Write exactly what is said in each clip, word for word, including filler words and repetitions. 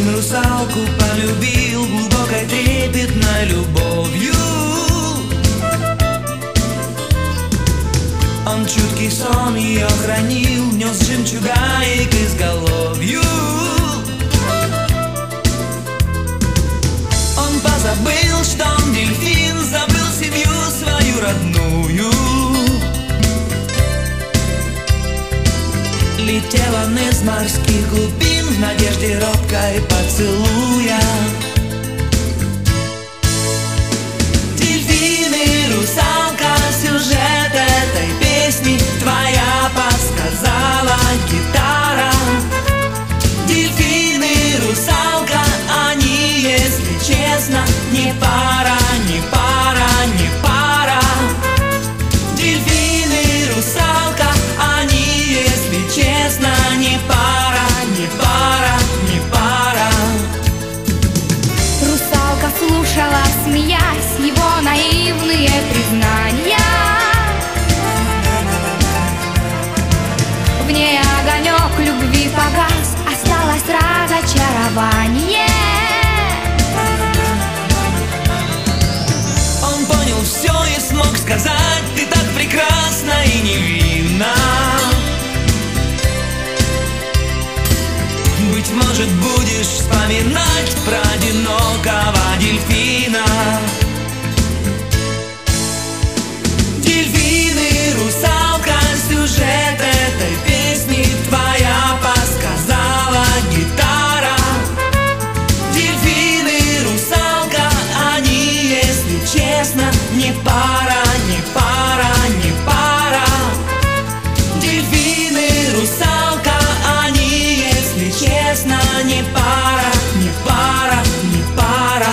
Дельфин русалку полюбил глубокой трепетной любовью. Он чуткий сон ее хранил, нес жемчуга и к изголовью. Он позабыл, что он дельфин, забыл семью свою родную. Летел он из морских глубин в надежде робкой поцелуя. Дельфин и русалка, сюжет этой песни твоя подсказала гитара. Дельфин и русалка, они, если честно, не пара, не пара, не пара. Дельфин и русалка, они, если честно, не пара, не пара, не пара. Русалка слушала, смеясь, его наивные признания. В ней огонек любви погас, осталось разочарование. Он понял все и смог сказать: ты так прекрасна и невинна. Быть может, будешь вспоминать про одинокого дельфина. Дельфин и русалка, сюжет этой песни твоя подсказала гитара. Дельфин и русалка, они, если честно, не пара, не пара, не пара. Дельфин и русалка, они, если честно, не пара, не пара, не пара.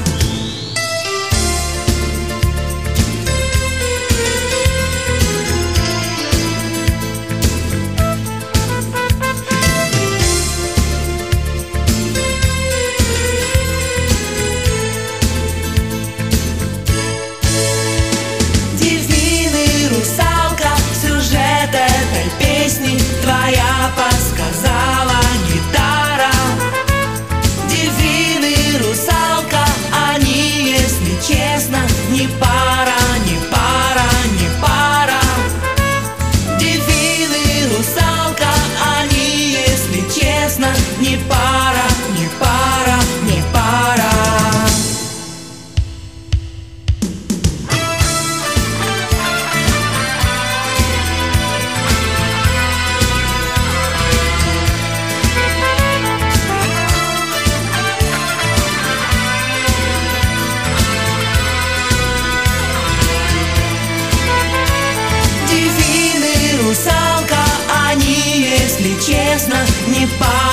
Дельфин и русалка, сюжет этой песни твоя подсказала гитара. Дельфин и русалка, они, если честно, не пара, не пара, не пара. Дельфин и русалка, они, если честно, не пара, не пара, не пара. Дельфин и русалка, они, если честно, не пара.